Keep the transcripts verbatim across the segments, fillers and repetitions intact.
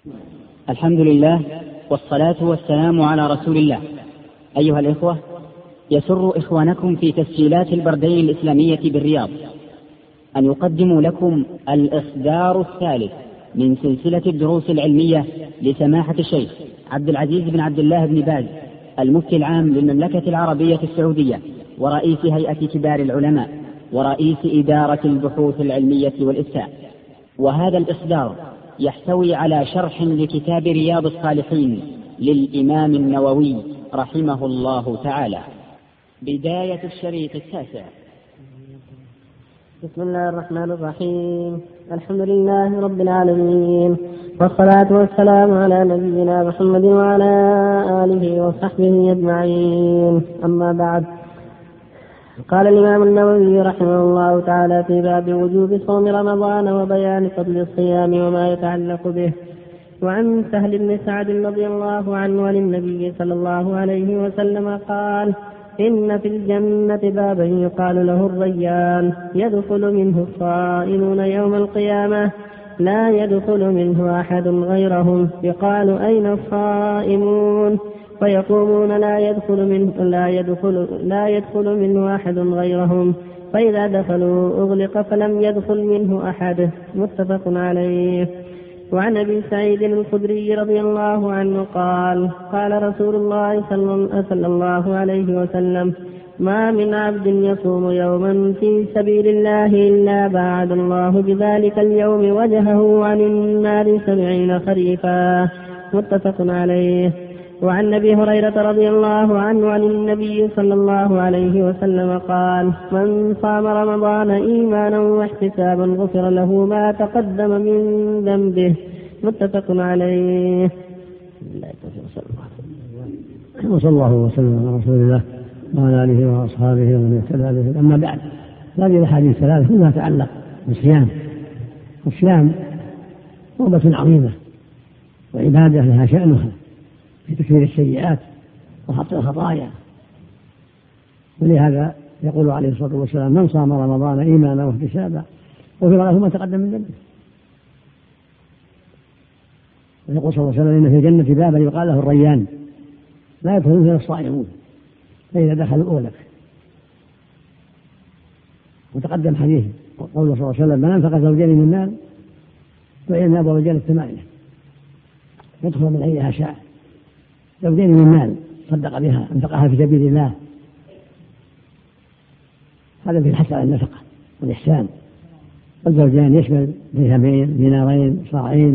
الحمد لله والصلاة والسلام على رسول الله. أيها الإخوة، يسر إخوانكم في تسجيلات البردين الإسلامية بالرياض أن يقدموا لكم الإصدار الثالث من سلسلة الدروس العلمية لسماحة الشيخ عبد العزيز بن عبد الله بن باز المفتي العام للمملكة العربية السعودية ورئيس هيئة كبار العلماء ورئيس إدارة البحوث العلمية والإفتاء. وهذا الإصدار يحتوي على شرح لكتاب رياض الصالحين للإمام النووي رحمه الله تعالى. بداية الشريط التاسع. بسم الله الرحمن الرحيم. الحمد لله رب العالمين، والصلاة والسلام على نبينا محمد وعلى آله وصحبه أجمعين. أما بعد، قال الإمام النووي رحمه الله تعالى في باب وجوب صوم رمضان وبيان فضل الصيام وما يتعلق به. وعن سهل بن سعد رضي الله عنه عن النبي صلى الله عليه وسلم قال: إن في الجنة بابا يقال له الريان، يدخل منه الصائمون يوم القيامة، لا يدخل منه أحد غيرهم، يقال: أين الصائمون؟ فيقومون: لا يدخل منه لا يدخل لا يدخل منه أحد غيرهم، فإذا دخلوا أغلق فلم يدخل منه أحد. متفق عليه. وعن أبي سعيد الخدري رضي الله عنه قال: قال رسول الله صلى الله عليه وسلم: ما من عبد يصوم يوما في سبيل الله إلا باعد الله بذلك اليوم وجهه عن النار سبعين خريفا. متفق عليه. وعن أبي هريرة رضي الله عنه عن النبي صلى الله عليه وسلم قال: من صام رمضان إيمانا واحتسابا غفر له ما تقدم من ذنبه. متفق عليه. وصلى الله وسلم على رسول الله وعلى آله وأصحابه ومن اهتدى به. أما بعد، هذه الأحاديث الثلاث كلها تتعلق بالصيام. الصيام قربة عظيمة وعبادة لها شأنها في تكفير السيئات وحط الخطايا. ولهذا يقول عليه الصلاة والسلام: من صام رمضان إيمانا واحتسابا غفر له ما تقدم من ذنبه. ويقول صلى الله عليه وسلم: إن في الجنة بابا يقال له الريان، لا يدخل منه الصائمون، فإذا دخلوا أغلق. وتقدم حديث قوله صلى الله عليه وسلم: من أنفق زوجين من المال فإن أبواب الجنة ثمانية، يدخل من أيها شاء. زوجين من المال صدق بها، انفقها في سبيل الله، هذا في الحث على النفقة والإحسان. والزوجان يشمل درهمين، دينارين، صاعين،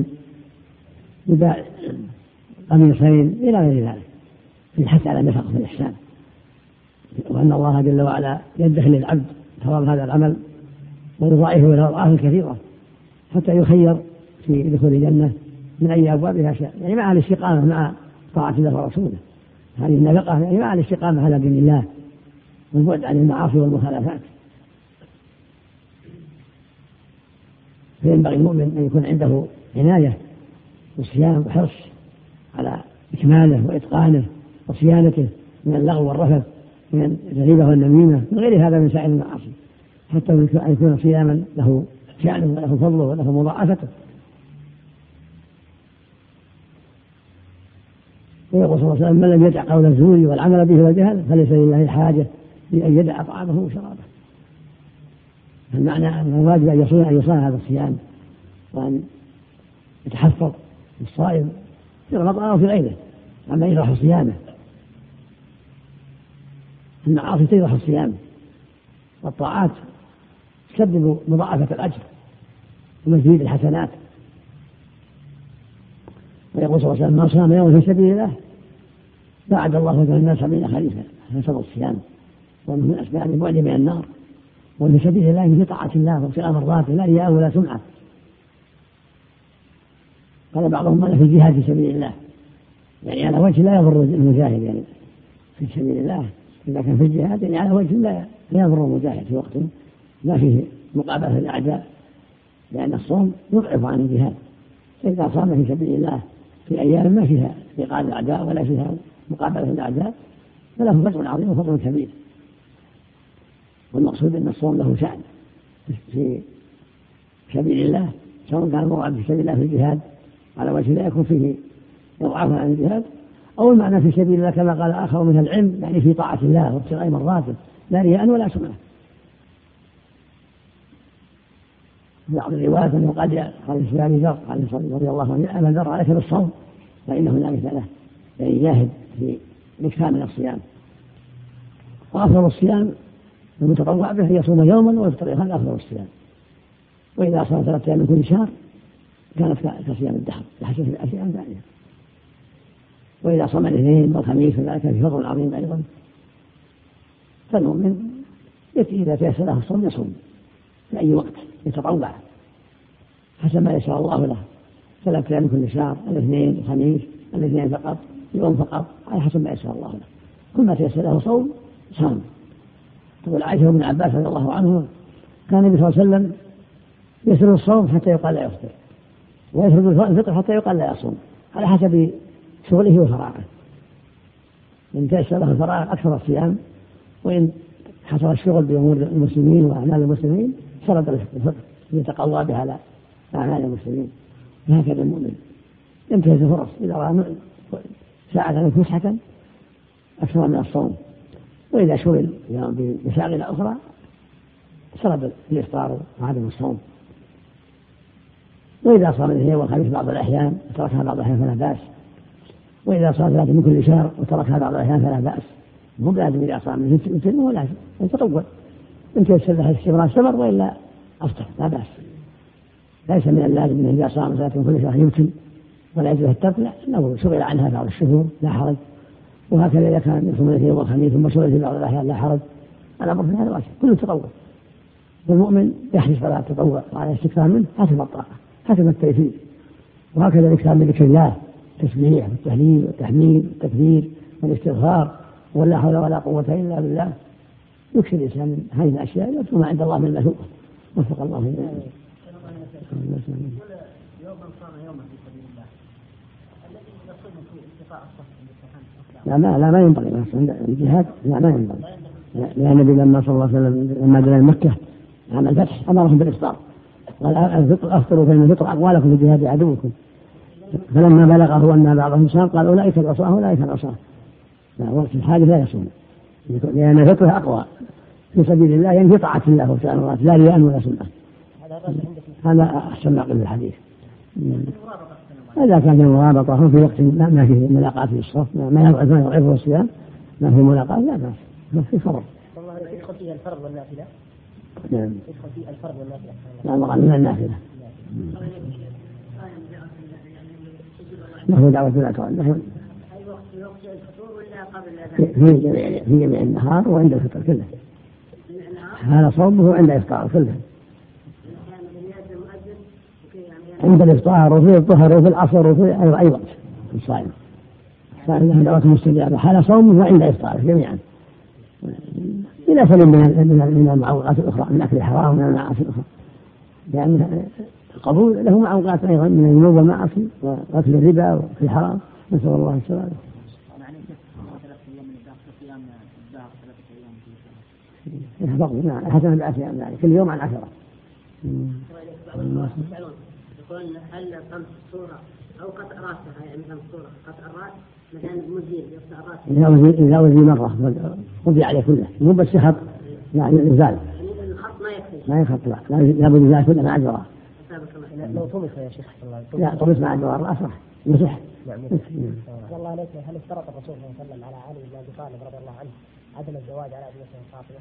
قميصين إلى غير ذلك، في الحث على النفقة والإحسان. وأن الله جل وعلا يدخل للعبد ثواب هذا العمل ويضاعفه إلى أضعاف كثيرة حتى يخير في دخول الجنة من أي أبوابها شاء، يعني مع الاستقامة مع طاعة الله ورسوله. هذه النفقة يعني مع الاستقامة على دين الله والبعد عن المعاصي والمخالفات. فينبغي المؤمن أن يكون عنده عناية والصيام وحرص على إكماله وإتقانه وصيانته من اللغو والرفث، من الغيبة والنميمة، من غير هذا من سائر المعاصي، حتى أن يكون صياما له شأنه وله فضله وله مضاعفته. ويقول صلى الله عليه وسلم: من لم يدع قول الزور والعمل به والجهل فليس لله حاجة بأن يدع طعامه وشرابه. المعنى أن الواجب أن يصون أن يصان هذا الصيام، وأن يتحفظ الصائم في رمضان أو في غيره عما يجرح صيامه. المعاصي تجرح الصيام، والطاعات تسبب مضاعفة الأجر ومزيد الحسنات. ويقول صلى الله عليه وسلم: من صام يوما في سبيل الله باعد الله وجه الناس سبعين خريفا. فسبب الصيام ومن من أسباب البعد من النار، وفي سبيل الله في طاعة الله وابتغاء مرضاته، لا رياء ولا سمعة. قال بعضهم: أنا في الجهاد في سبيل الله، يعني على وجه لا يضر المجاهد، يعني في سبيل الله إذا كان في الجهاد يعني على وجه لا يضر المجاهد في وقت ما فيه مقابلة الأعداء، لأن الصوم يضعف عن الجهاد. فإذا صام في سبيل الله في أيام ما فيها لقاء الأعداء ولا فيها مقابلة الأعداء فله فضل عظيم وفضل كبير. والمقصود أن الصوم له شأن في سبيل الله، سواء كان المراد في سبيل الله في الجهاد على وجه لا يكون فيه إضعاف عن الجهاد، أو المعنى في سبيل الله كما قال آخر من العلم، يعني في طاعة الله وابتغاء مرضاته لا رياء ولا سمعة. بعض الروايات أنه قال قال الإسلام ذر رضي الله عنه أما ذر عليك بالصوم فإنه لا مثل له، يعني جاهد في الإكثار من الصيام. وأفضل الصيام المتطوع به يصوم يوما ويفطر، هذا أفضل الصيام. وإذا صام ثلاثة أيام من كل شهر كانت كصيام الدهر بحسب الأيام ثانية. وإذا صام الاثنين والخميس فذلك في فضل عظيم أيضا. فالمؤمن إذا تيسر له الصوم يصوم في أي وقت يتطوع حسب ما يشاء الله له، ثلاثة أيام من كل شهر، الاثنين الخميس، الاثنين فقط، يوم فقط، على حسب ما يشاء الله له. كل ما تيسر له صوم صام. تقول عائشة بن عباس رضي الله عنه كان النبي صلى الله عليه وسلم يسر الصوم حتى يقال لا يفطر، ويسر الفطر حتى يقال لا يصوم، على حسب شغله وفراغه. إن تيسر له الفراغ أكثر الصيام، وإن حصل الشغل بأمور المسلمين وأعمال المسلمين شرد الفطر يتقوى بها على أعمال المسلمين. هكذا المؤمن ينتهز الفرص إذا رأى ساعة فسحة أكثر من الصوم، وإذا شغل بمشاغل أخرى شرد الإفطار وعدم الصوم. وإذا صام الاثنين والخميس بعض الأحيان وتركها بعض الأحيان فلا بأس، وإذا صام ثلاثة من كل شهر وتركها بعض الأحيان فلا بأس. مو لازم إذا صام مثل ولا يتطوع، أنت يسر الاستمرار استمر وإلا أفطر لا بأس. ليس من اللازم أنه إذا صام ثلاثة من كل شهر يمكن ولا يجوز الترك، لا، لو شغل عنها بعض الشهور لا حرج. وهكذا إذا كان يصوم الاثنين والخميس ثم شغل في بعض الأحيان لا حرج، الأمر في هذا واسع كله تطوع. والمؤمن يحرص على التطوع وعلى الاستكثار منه حسب الطاقة حسب التيسير. وهكذا الاكثار من ذكر الله، التسبيح والتهليل والتحميد والتكبير والاستغفار ولا حول ولا قوة إلا بالله، يكثر الإنسان من هذه الأشياء يرجو ما عند الله من المثوبة. وفق الله لنا. لا ما لا ما ينبغي الجهاد، لا ما ينبغي، لأن النبي لما صلى الله عليه وسلم لما دخل مكة عام الفتح أمرهم بالإفطار، قال أفطروا فإن الفطر أقوالكم في جهاد عدوكم. فلما بلغه أن بعضهم صام قال أولئك العصاة أولئك العصاة، لا وقت الحاجة لا يصوم، لأن الفطر أقوى في سبيل الله، يعني في طاعة الله وتعالى لا رياء ولا سمعة. هذا أحسن ما قل الحديث. إذا كان المرابطة في وقت ما فيه ملاقاة في الصف ما يضعف ما يضعف الصيام ما فيه ملاقاة لا بأس، ما في فرض. والله يدخل فيها الفرض والنافلة. نعم. يدخل فيها الفرض والنافلة. لا مراد من النافلة. له دعوة لا تعد له. في جميع في جميع النهار وعند الفطر كله. هذا صومه عند إفطاره كله. عند الإفطار وفي الظهر وفي العصر وفي أي وقت الصائم فإنه دعوة مستجابة حال صومه وعند إفطاره جميعا، إلى سلم من من المعوقات الأخرى من أكل الحرام ومن المعاصي الأخرى، لأن القبول له معوقات أيضا من الذنوب والمعاصي وأكل الربا وفي الحرام، نسأل الله السلامة. حسنا بأسيان ذلك كل يوم عن عشرة. يقول هل قمت الصورة أو قطع رأسها يعني مثلا الصورة قطع الرأس مثلا مزيل يقطع الرأس إذا وزي مرة وضي عليه كله مو بس خط يعني إزال الخط ما يكفي ما يخط لا لا بد إزال كله مع الجوار. لو طمس يا شيخ لا طمس مع الجوار لا صح مسح. الله عليك هل اشترط الرسول صلى الله عليه وسلم على علي بن أبي طالب رضي الله عنه عدم الزواج على ابنته فاطمة؟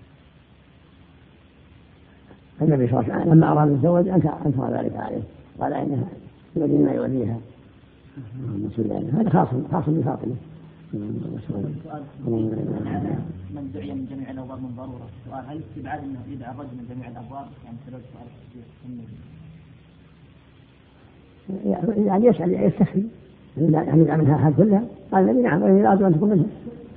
النبي صلى الله عليه وسلم لما أراد الزواج أنكر ذلك عليه قال إنها الذي ما يوليها هذا خاص خاص بفاطمة. من دعي من جميع الأبواب من ضرورة سؤال هل استبعاد أنه يدعى الرجل من جميع الأبواب يعني سبب سؤال يعني يسأل يستخفي يعني يدعى منها حال كلها قال النبي نعم لازم أن تكون منها.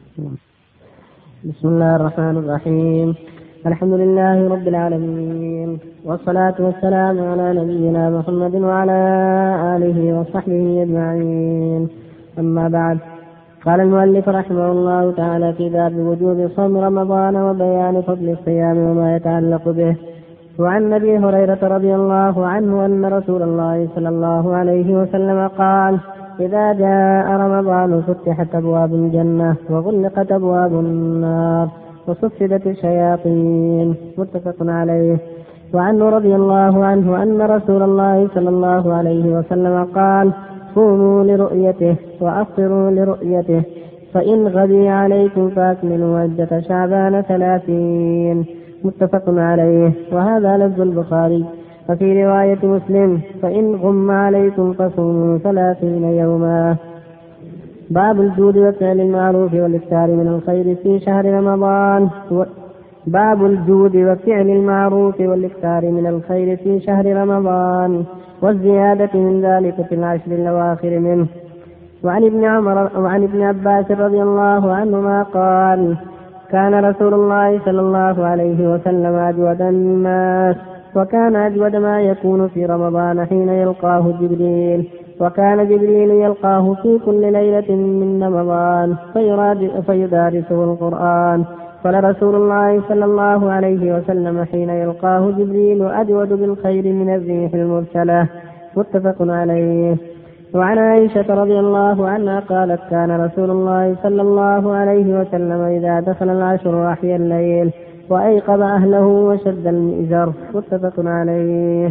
بسم الله الرحمن الرحيم الحمد لله رب العالمين والصلاة والسلام على نبينا محمد وعلى آله وصحبه أجمعين. أما بعد قال المؤلف رحمه الله تعالى في باب وجوب صوم رمضان وبيان فضل الصيام وما يتعلق به. وعن أبي هريرة رضي الله عنه أن رسول الله صلى الله عليه وسلم قال: إذا جاء رمضان فتحت أبواب الجنة وغلقت أبواب النار وصفدت الشياطين. متفق عليه. وعنه رضي الله عنه أن رسول الله صلى الله عليه وسلم قال: صوموا لرؤيته وأفطروا لرؤيته، فإن غبي عليكم فأكملوا عدة شعبان ثلاثين. متفق عليه. وهذا لفظ البخاري. وفي رواية مسلم: فإن غم عليكم فصوموا ثلاثين يوما. باب الجود وفعل المعروف والإكثار من الخير في شهر رمضان. و... باب الجود وفعل المعروف والإكثار من الخير في شهر رمضان والزيادة من ذلك في العشر الأواخر منه. وعن ابن عمر وعن ابن عباس رضي الله عنهما قال: كان رسول الله صلى الله عليه وسلم أجود الناس، وكان أجود ما يكون في رمضان حين يلقاه جبريل، وكان جبريل يلقاه في كل ليلة من رمضان فيدارسه القرآن. قال رسول الله صلى الله عليه وسلم: حين يلقاه جبريل أجود بالخير من الريح المرسلة. متفق عليه. وعن عائشة رضي الله عنها قالت: كان رسول الله صلى الله عليه وسلم إذا دخل العشر أحيا الليل وأيقظ أهله وشد المئزر. متفق عليه.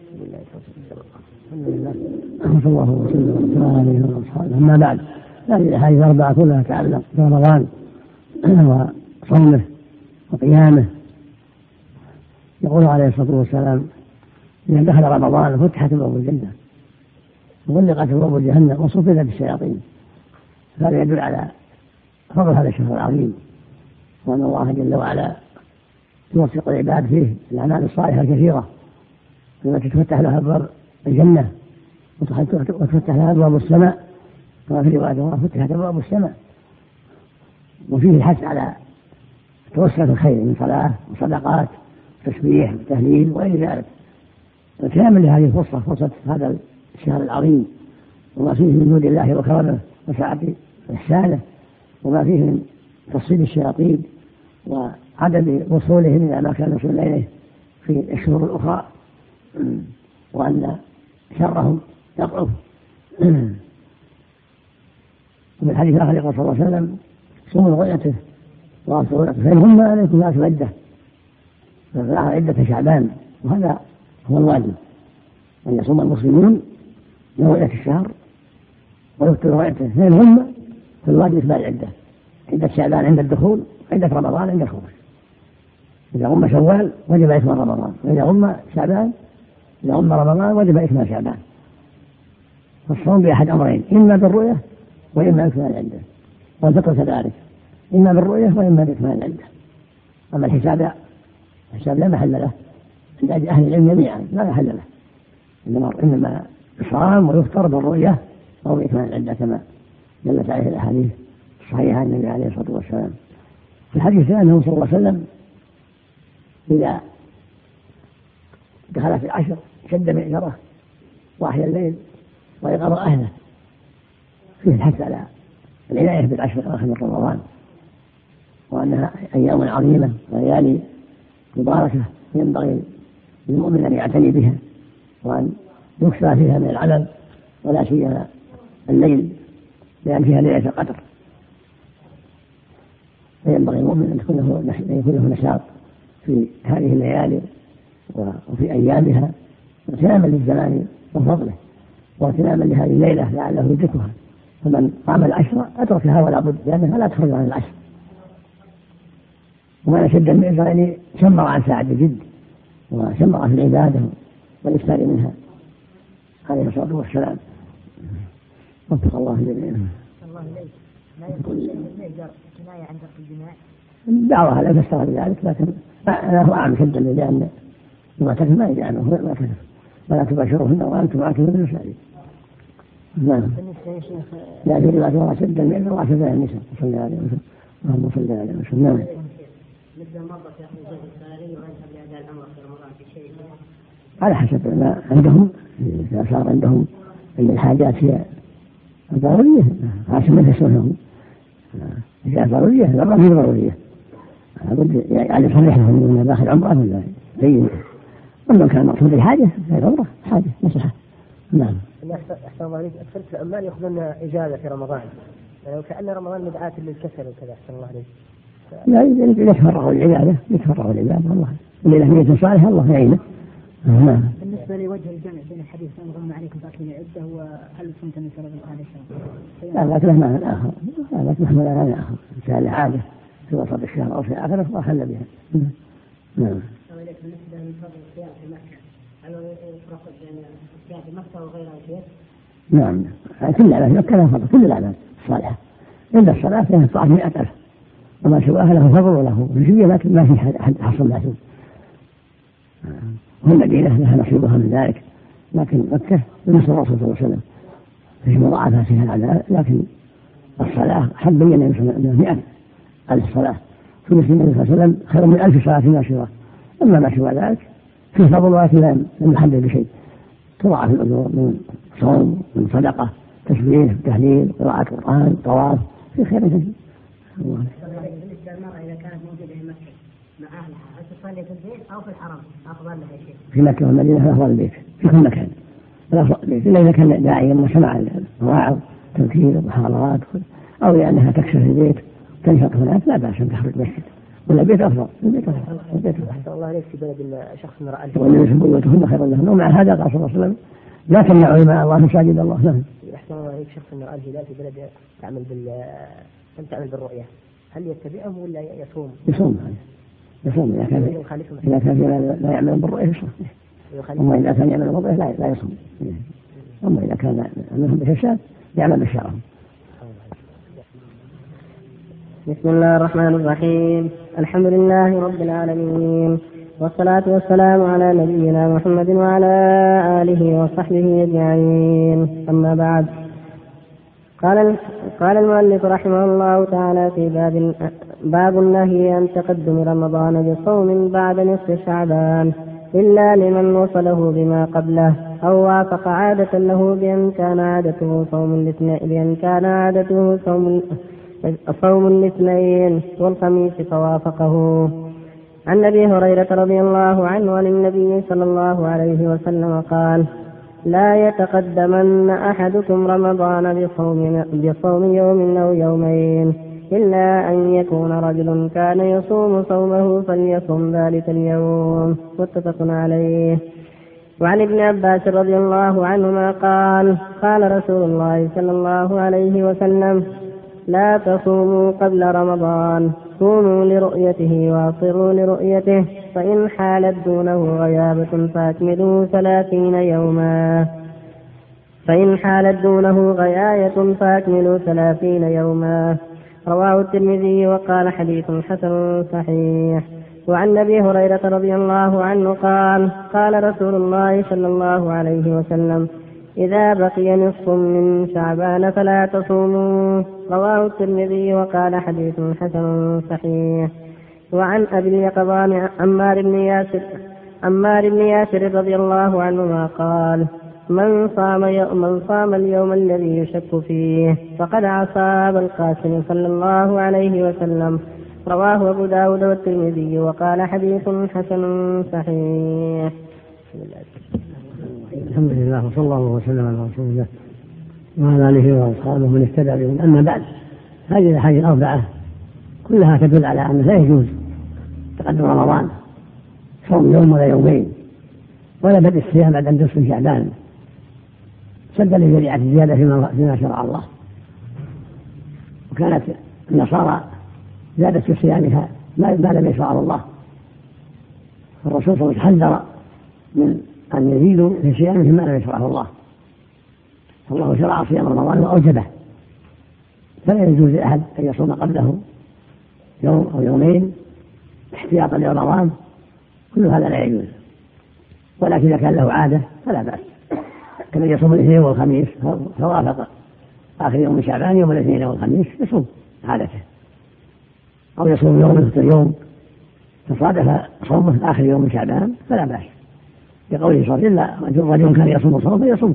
صلى الله وسلم عليه وصحبه. أما بعد، هذه الأحاديث الأربعة كلها تعلق برمضان وصومه وقيامه. يقول عليه الصلاة والسلام: إذا دخل رمضان فتحت أبواب الجنة وغلقت أبواب جهنم وصفدت الشياطين. هذا يدل على فضل هذا الشهر العظيم، وأن الله جل وعلا يوفق العباد فيه الأعمال الصالحة الكثيرة التي تفتح لها أبواب الجنة وتفتح لها أبواب السماء، كما في رواية الله: فتحت أبواب السماء. وفيه الحث على توسع الخير من صلاة وصدقات وتسبيح وتهليل وغير ذلك، وكامل لهذه الفرصة، فرصة هذا الشهر العظيم، وما فيه من جود الله وكرمه وسعة إحسانه، وما فيه من تصيد الشياطين وعدم وصولهم إلى ما كانوا يصلون إليه في الشهور الأخرى، وأن شرهم يضعف. وفي الحديث الآخر يقول صلى الله عليه وسلم: صوموا رؤيته وأفطروا رؤيته، فإن غم عليكم فأكملوا عدة عدة شعبان. وهذا هو الواجب، أن يصوم المسلمون لرؤية الشهر ويفطروا رؤيته، فإن غم فالواجب إكمال العدة، عدة شعبان عند الدخول، عدة رمضان عند الخروج. إذا غم شوال وجب إكمال رمضان، وإذا غم شعبان إذا غم رمضان وجب إكمال شعبان. فالصوم بأحد أمرين: إما بالرؤية وإما إكمال العدة، والفطر كذلك، إما بالرؤية وإما بإكمال العدة. أما الحساب الحساب لا محل له عند أهل العلم جميعا، لا محل له، إنما إنما الصيام ويفطر بالرؤية أو بإكمال العدة كما دلت عليه الأحاديث الصحيحة عن النبي عليه الصلاة والسلام. في الحديث أنه صلى الله عليه وسلم إذا دخل في العشر شد مئزره وأحيا الليل وأيقظ أهله. فيه الحث على العناية بالعشر الأواخر من رمضان، وأنها أيام عظيمة وليالي مباركة ينبغي للمؤمن أن يعتني بها، وأن يكثر فيها من العمل، ولا سيما الليل لأن فيها ليلة القدر، فينبغي المؤمن أن يكون له نشاط في هذه الليالي وفي أيامها، واغتناما للزمان وفضله، واغتناما لهذه الليلة لعله يدركها. فمن قام العشر أدركها ولا بد، لأنها لا تخرج عن العشر. وما شد المئزر يعني شمر عن ساعة الجد وشمر في العبادة والإكثار منها عليه الصلاة والسلام. وفق الله جميعا. لا يكون المئزر كناية عن ترك الجماع؟ دعوها لا تستغل ذلك، لكن أنا هو أعلم شدا، لأن المعتكف ما يجي عنه هو المعتكف، ولا تباشروهن وأنتم عاكفون في المساجد. نعم. لا في رواية الله شد المئزر وعشرة النساء صلى عليه وسلم. اللهم صل على وسلم. نعم. على حسب ما عندهم، إذا صار عندهم أن الحاجات هي ضرورية عشان ما تسولهم، إذا ضرورية الأمر هي ضرورية، لابد يعني يصرح لهم من داخل عمره ولا زين أما كان مقصود الحاجة فهي عمرة حاجة مصلحة. نعم. أحسن الله عليك، أكثر العمال يأخذون إجازة في رمضان، يعني وكأن رمضان مدعاة للكسل وكذا. أحسن الله عليك. لا يتفرغوا العبادة يتفرغوا العبادة الله اللي له نية صالحة الله يعينه. نعم. بالنسبة لوجه الجمع بين الحديث أنغم عليكم فأكمل العدة وهل كنت من سبب هذا الشهر؟ لا لا له معنى آخر، لا محمل على آخر كان عادة في وسط الشهر أو في آخره وأخل بها. نعم. بالنسبة لفضل الصيام في مكة هل يفرق بين الصيام في مكة وغيرها شيء؟ نعم. كل الأعمال مكة لها فضل، كل الأعمال الصالحة إلا الصلاة فيها طاعة مئة ألف وما سواها له فضل وله نسبية، لكن ما في حد حصل معصوم. والمدينة لها نصيبها من ذلك، لكن مكة بنص الرسول صلى الله عليه وسلم في مضاعفة فيها العذاب، لكن الصلاة حد بين أنها مئة ألف صلاة في مثل النبي صلى الله عليه وسلم خير من ألف صلاة فيما سواه. أما ما سوى ذلك فيه فضل ولكن لم يحدد بشيء، تضاعف الأجور من صوم من صدقة تسبيح تهليل قراءة القرآن طواف في خير كثير. بالنسبة للمرأة إذا كانت موجودة في مكة مع أهلها هل تصلي في البيت أو في الحرم أفضل لها شيء؟ في مكة والمدينة أفضل البيت في كل مكان، الأفضل البيت إلا إذا كان داعيا ما سمع الواعظ تذكير محاضرات أو لأنها تكسر البيت تنشط هناك لا بأس أن تخرج مسجد، ولا البيت أفضل. البيت أفضل. البيت أفضل. الله عليك في بلد شخص رأى والنبي بيوتهن خير لهن، ومع هذا قال صلى الله عليه وسلم لا تمنعوا إماء الله مساجد الله. نعم. أحسن الله عليك شخص رأى الهلال في بلد تعمل بال لم تعمل بالرؤية، هل يتبعهم ولا يصوم؟ يصوم يصوم إذا كان إذا كان لا يعمل بالرؤية يصوم، أما إذا كان يعمل بالرؤية لا لا يصوم، أما إذا كان منهم بشاشات يعمل بالشرع. بسم الله الرحمن الرحيم، الحمد لله رب العالمين، والصلاة والسلام على نبينا محمد وعلى آله وصحبه أجمعين، أما بعد. قال قال المؤلف رحمه الله تعالى في باب باب النهي عن تقدم رمضان بصوم بعد نصف شعبان إلا لمن وصله بما قبله أو وافق عادة له بأن كان عادته صوم الاثنين بأن كان عادته صوم صوم الاثنين والخميس فوافقه. عن أبي هريرة رضي الله عنه عن النبي صلى الله عليه وسلم قال: لا يتقدمن أحدكم رمضان بصوم, بصوم يوم أو يومين إلا أن يكون رجل كان يصوم صومه فليصم ذلك اليوم، متفق عليه. وعن ابن عباس رضي الله عنهما قال: قال رسول الله صلى الله عليه وسلم: لا تصوموا قبل رمضان، صوموا لرؤيته واصروا لرؤيته، فإن حالت دونه غيابة فأكملوا ثلاثين يوما فإن حالت دونه غياية فأكملوا ثلاثين يوما. رواه الترمذي وقال حديث حسن صحيح. وعن أبي هريرة رضي الله عنه قال: قال رسول الله صلى الله عليه وسلم: إذا بقي نصف من شعبان فلا تصوموا. رواه الترمذي وقال حديث حسن صحيح. وعن أبي اليقظان عمار بن ياسر عمار بن ياسر رضي الله عنهما قال: من صام من صام اليوم الذي يشك فيه فقد عصى أبا القاسم صلى الله عليه وسلم. رواه أبو داود والترمذي وقال حديث حسن صحيح. الحمد لله وصلى الله وسلم على رسول الله وعلى آله وأصحابه من اهتدى بهم. أما بعد، هذه الأحاديث الأربعة كلها تدل على أنه لا يجوز تقدم رمضان صوم يوم ولا يومين ولا بدء الصيام بعد أن تصل شعبان سدا لذريعة الزيادة فيما شرع الله. وكانت النصارى زادت في صيامها ما لم يشرع الله، الرسول صلى الله عليه وسلم حذر من أن يزيدوا في صيامه ما لم يشرعه الله، فالله شرع صيام رمضان وأوجبه، فلا يجوز لأحد أن يصوم قبله يوم أو يومين احتياطا لرمضان، كل هذا لا يجوز. ولكن إذا كان له عادة فلا بأس، كمن يصوم الاثنين والخميس فوافق آخر يوم من شعبان يوم الاثنين والخميس يصوم عادته، أو يصوم يوم مثل يوم فصادف صومه آخر يوم من شعبان فلا بأس، بقوله صلى الله عليه وسلم: إلا رجل كان يصوم صوم فيصوم.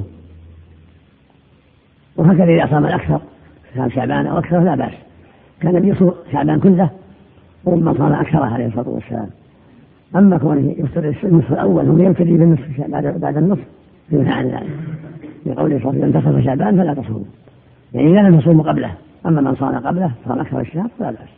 وهكذا إذا صام الأكثر كان شعبان أو أكثر لا بأس، كان يصوم شعبان كله وربما صام أكثر عليه الصلاة والسلام. أما كونه يفطر النصف الأول وهو يبتدي بالنصف بعد النصف فينهى عن ذلك، لقوله صلى الله عليه وسلم انتصف شعبان فلا تصوموا، يعني إذا لم تصوموا قبله. أما من صام قبله صام أكثر الشهر فلا بأس.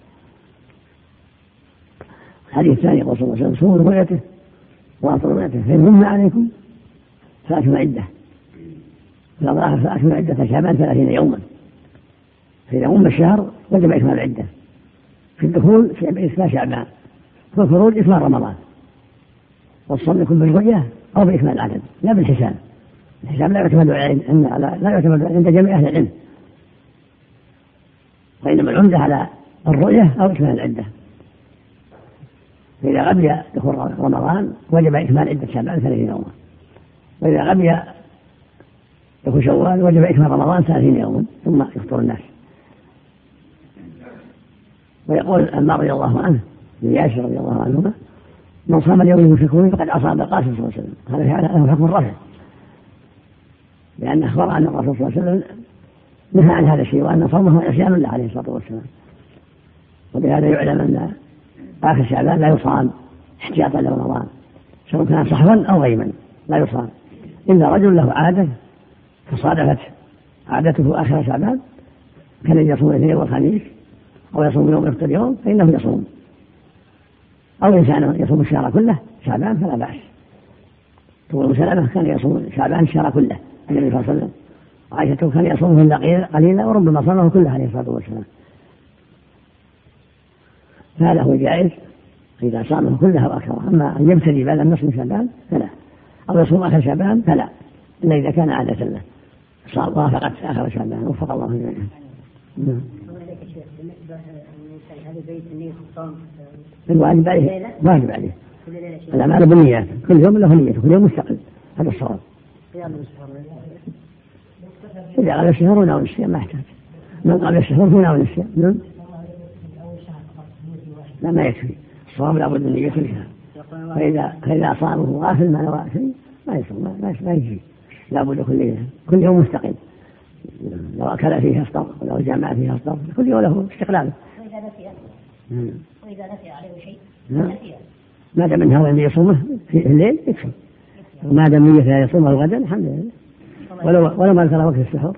الحديث الثاني يقول صلى الله عليه وسلم صوموا رؤيته وأفطروا رؤيته، فإن غم عليكم فأكملوا عدة، فإذا ضاعف فأكملوا عدة شعبان ثلاثين يوما، فإذا غم الشهر وجب إكمال العدة في الدخول في إكمال شعبان، في الخروج إكمال رمضان. والصوم يكون بالرؤية أو بإكمال العدد لا بالحساب. الحساب لا يعتمد لا يعتمد عند جميع أهل العلم، وإنما العمدة على الرؤية أو إكمال العدة. فإذا غبي دخول رمضان وجب إكمال عدة شعبان ثلاثين يوما، وإذا غبي دخول شوال وجب إكمال رمضان ثلاثين يوما ثم يفطر الناس. ويقول عمار رضي الله عنه لياسر رضي الله عنهما من صام اليوم المشركون فقد أصاب القاسم صلى الله عليه وسلم. هذا له حكم الرفع، لأن أخبر أن الرسول صلى الله عليه وسلم نهى عن هذا الشيء وأن صومه عصيان له عليه الصلاة والسلام. وبهذا يعلم أن آخر شعبان لا يصام احتياطا لرمضان، سواء كان صحوا أو غيما لا يصام، إلا رجل له عادة فصادفت عادته آخر شعبان كان يصوم الاثنين والخميس أو يصوم يوم يفطر يوم فإنه يصوم، أو إنسان يصوم الشهر كله شعبان فلا بأس. تقول سلمة كان يصوم شعبان الشهر كله النبي صلى الله عليه وسلم، وعائشة كان يصومه إلا قليلا وربما صامه كله عليه الصلاة والسلام. فهذا هو جائز إذا صامه كله وأكثر. أما أن يبتدي بعد النصف من شعبان فلا، أو يصوم آخر شعبان فلا، إلا إذا كان عادة له صار وافقت آخر شعبان وفق الله جميعا. الواجب عليه واجب عليه الأعمال بالنيات، كل يوم له نية، كل يوم مستقل، هذا الصواب. إذا قبل الشهر وناول الصيام ما يحتاج، من قبل الشهر وناول الصيام لا ما يكفي، الصواب لابد من نية فيها. فإذا فإذا صامه غافل ما نوى شيء ما يصوم ما يجي، لابد كل كل يوم مستقل. لو أكل فيها أفطر ولو جامع فيها أفطر، كل يوم له استقلاله. وإذا نسي وإذا نسي عليه شيء ما دام من هذا اللي يصومه في الليل يكفي، وما دام نية لا يصومه غدا الحمد لله، ولو ولو ما ذكر وقت السحور.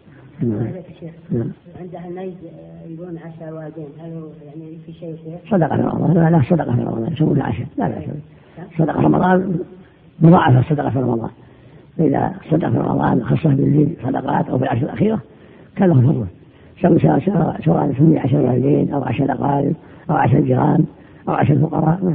عند أهل النجد يقولون عشاء والدين، هل يعني في شيء صدقة في رمضان؟ لا لا صدقة في رمضان يسمون عشاء لا لا صدقة في رمضان مضاعفة الصدقة في رمضان. إذا صدق في رمضان خصه بالليل صدقات أو بالعشر الأخيرة كان له فضله، سواء سمي عشر والدين أو عشر أقارب أو عشر جيران أو عشر فقراء.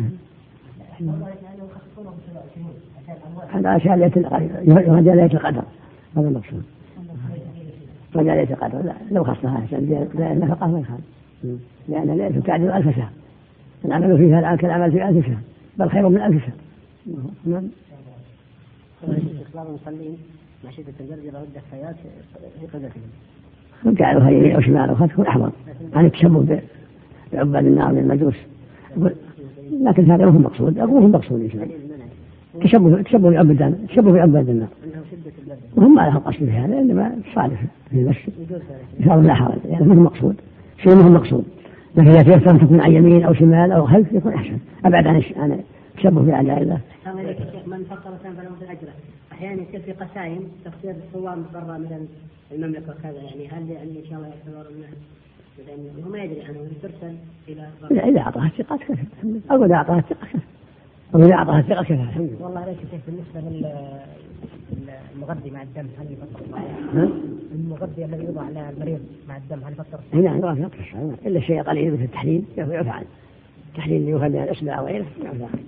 هذا أشياء رجالية القدر، هذا المقصود رجالية القدر. لا لو خصها عشان النفقة ما يخالف، لأن ليلة تعدل ألف شهر، العمل فيها الآن كالعمل في ألف شهر بل خير من ألف شهر. نعم. بعض المصلين مع شدة البرد يضعوا الدفايات في قدرتهم، جعلوها يمين أو شمال وخلف تكون أحوط عن التشبه بعباد النار للمجوس، لكن هذا هو المقصود، أقول هو المقصود إن شاء الله. تشبه تشبه بعباد تشبه بعباد النار، وهم ما لهم قصد في هذا، إنما صالح في المسجد إن شاء الله لا حرج، يعني مو مقصود شيء مو مقصود، لكن إذا تيسر أن تكون عن يمين أو شمال أو خلف يكون أحسن، أبعد عن عن التشبه بأعداء الله. من فطر فله مثل أجره. أحيانا يصير في قسائم تفسير الصوام برا من المملكة وكذا، يعني هل يعني إن شاء الله يعتبر الناس لأنه هو ما يدري عنه ترسل إلى لا إذا أعطاها الثقة كفى، أو إذا أعطاها الثقة كفى، أو إذا أعطاها الثقة كفى. والله ليش شيء بالنسبة للمغذي مع الدم هل يفطر؟ المغذي الذي يوضع على المريض مع الدم هل يفطر؟ هنا لا يفطر إلا الشيء قليل مثل التحليل يعفى عنه، التحليل اللي يخلي الأسماء وغيره يعفى عنه،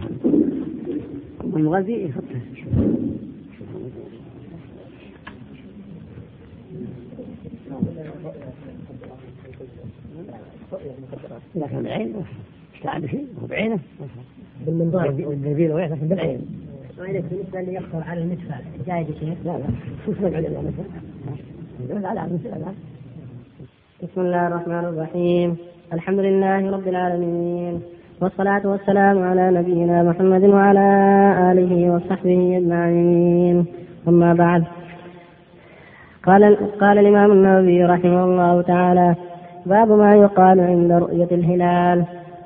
والمغذي يفطر. إذا كان بعين استعد شيء هو بعينه بالمنظار والجبيل وغيره، لكن بالعين. وإذا بالنسبة اللي يقصر على المدفع جايز شيء؟ لا لا شو اسمه على المدفع؟ يقول على المدفع. بسم الله الرحمن الرحيم، الحمد لله رب العالمين، والصلاة والسلام على نبينا محمد وعلى آله وصحبه أجمعين، أما بعد. قال, قال الإمام النووي رحمه الله تعالى: باب ما يقال عند رؤية الهلال.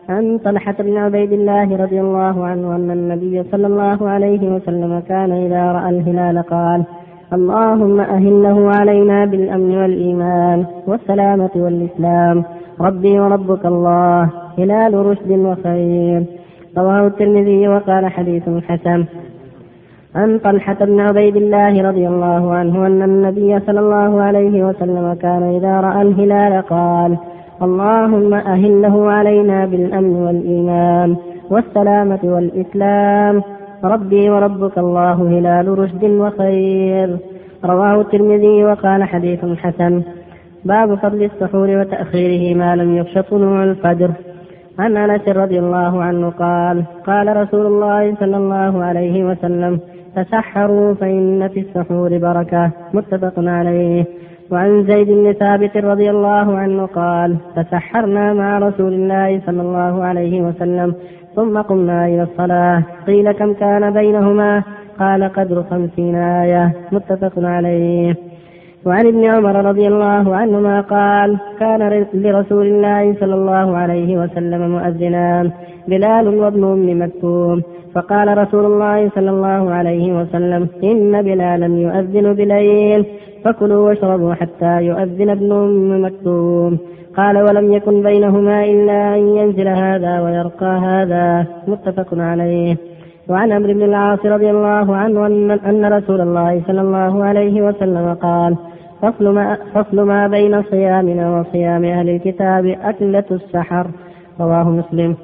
عن طلحة بن عبيد الله رضي الله عنه أن النبي صلى الله عليه وسلم كان إذا رأى الهلال قال: اللهم أهله علينا بالأمن والإيمان والسلامة والإسلام، ربي وربك الله، هلال رشد وخير. رواه الترمذي وقال حديث حسن. عن طلحة بن عبيد الله رضي الله عنه أن النبي صلى الله عليه وسلم كان إذا رأى الهلال قال: اللهم أهله علينا بالأمن والإيمان والسلامة والإسلام، ربي وربك الله، هلال رشد وخير. رواه الترمذي وقال حديث حسن. باب فضل السحور وتأخيره ما لم يخش طلوع الفجر. عن أنس رضي الله عنه قال: قال رسول الله صلى الله عليه وسلم: تسحروا فإن في السحور بركة. متفق عليه. وعن زيد بن ثابت رضي الله عنه قال: تسحرنا مع رسول الله صلى الله عليه وسلم ثم قمنا إلى الصلاة، قيل كم كان بينهما؟ قال: قدر خمسين آية. متفق عليه. وعن ابن عمر رضي الله عنهما قال: كان لرسول الله صلى الله عليه وسلم مؤذنان، بلال وابن أم مكتوم، فقال رسول الله صلى الله عليه وسلم: إن بلالا يؤذن بليل، فكلوا واشربوا حتى يؤذن ابن أم مكتوم. قال: ولم يكن بينهما إلا أن ينزل هذا ويرقى هذا. متفق عليه. وعن عمرو بن العاص رضي الله عنه أن رسول الله صلى الله عليه وسلم قال: فصل ما, فصل ما بين صيامنا وصيام أهل الكتاب أكلة السحر. رواه مسلم.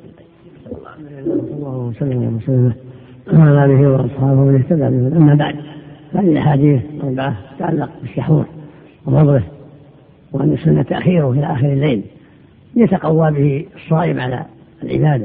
الله وسلم وسلم على آله وأصحابه ومن اهتدى بهداه. أما بعد، هذه الأحاديث أربعة تتعلق بالسحور وفضله، وأن السنة تأخيره إلى آخر الليل يتقوى به الصائم على العبادة.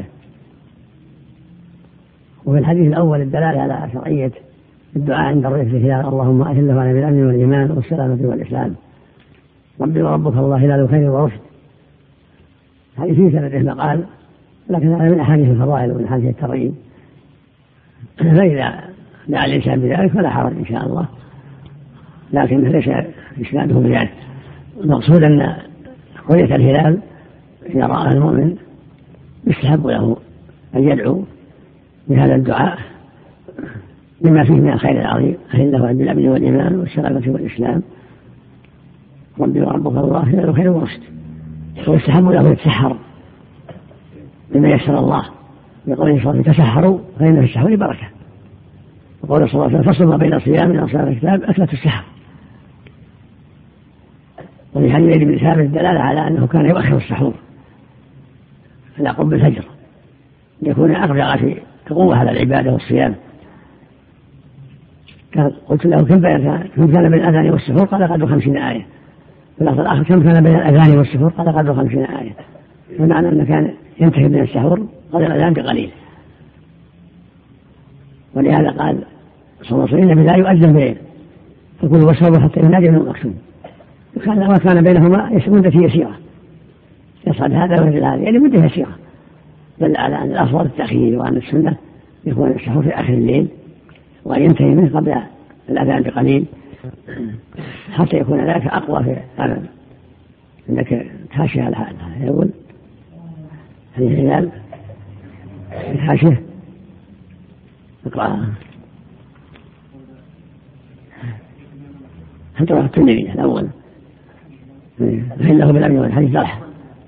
وفي الحديث الأول الدلالة على شرعية الدعاء عند الرؤية في الهلال: اللهم أهله على بالأمن والإيمان والسلامة والإسلام، ربي وربك الله، هلال خير ورشد. هذه في سنده مقال، لكن هذا من أحاديث الفضائل ومن أحاديث الترغيب، فإذا دعا الإنسان بذلك فلا حرج إن شاء الله، لكن ليس إسناده بذلك. المقصود أن رؤية الهلال إذا رآه المؤمن يستحب له أن يدعو بهذا الدعاء بما فيه من الخير العظيم: أهله بالأمن والإيمان والسلامة والإسلام، ربي وربك الله، هلال خير ورشد. ويستحب له يتسحر بما يسر الله، يقول صلى الله عليه وسلم: تسحروا فإن في السحور بركة. وقول صلى الله عليه وسلم: فصل ما بين صيامنا وصيام الكتاب أكلة السحر. وفي حديث زيد بن ثابت الدلالة على أنه كان يؤخر السحور إلى قرب الفجر ليكون أقدر في قوة على العبادة والصيام. قلت له: كم كان بين الأذان والسحور؟ قال: قدر خمسين آية. في اللفظ الآخر: كم كان بين الأذان والسحور؟ قال: قدر خمسين آية. بمعنى أنه كان ينتهي من السحور قدر الأذان بقليل. ولهذا قال صلى الله عليه وسلم: لا يؤذن بليل، فكلوا واشربوا حتى ينادي ابن مكتوم. وكان ما كان بينهما مدة يسيرة، يصعد هذا وينزل هذا، يعني مدة يسيرة، دل على أن الأفضل التأخير، وأن السنة يكون السحور في آخر الليل وأن ينتهي منه قبل الأذان بقليل حتى يكون ذلك أقوى في هذا. عندك تحاشي على هذا يقول هذه الهلال تحاشيه اقرأها. حتى رواه الترمذي الأول فإنه بالأمن والحديث صالح.